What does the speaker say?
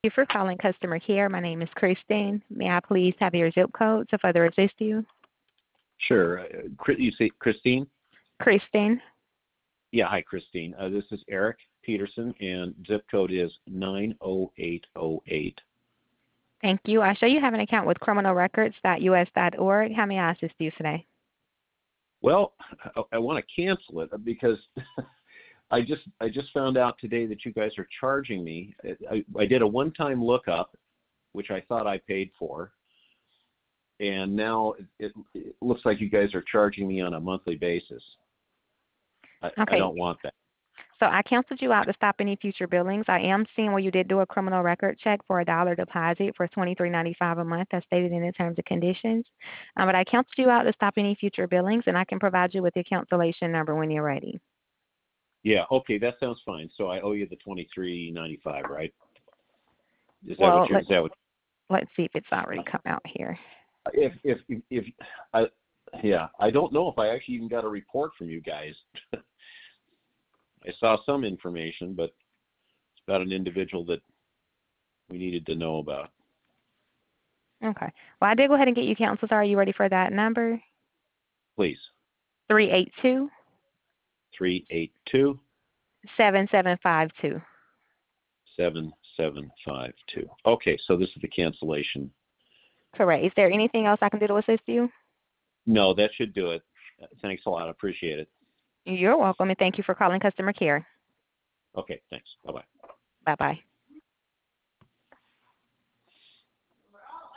Thank you for calling customer care. My name is Christine. May I please have your zip code to further assist you? Sure. You say Christine? Christine. Yeah, hi, Christine. This is Eric Peterson, and zip code is 90808. Thank you. I show you have an account with criminalrecords.us.org. How may I assist you today? Well, I want to cancel it because I just found out today that you guys are charging me. I did a one-time lookup, which I thought I paid for, and now it looks like you guys are charging me on a monthly basis. I don't want that. So I canceled you out to stop any future billings. I am seeing where you did do a criminal record check for a dollar deposit for $23.95 a month, as stated in the terms and conditions. But I canceled you out to stop any future billings, and I can provide you with your cancellation number when you're ready. Yeah, okay, that sounds fine. So I owe you the $23.95, right? Is that Well, what let's see if it's already come out here. if I don't know if I actually even got a report from you guys. I saw some information, but it's about an individual that we needed to know about. Okay. Well, I did go ahead and get you canceled. Are you ready for that number? Please. 382 382 7752. 7752. Okay, so this is the cancellation. Correct. Is there anything else I can do to assist you? No, that should do it. Thanks a lot. I appreciate it. You're welcome, and thank you for calling customer care. Okay, thanks. Bye-bye. Bye-bye.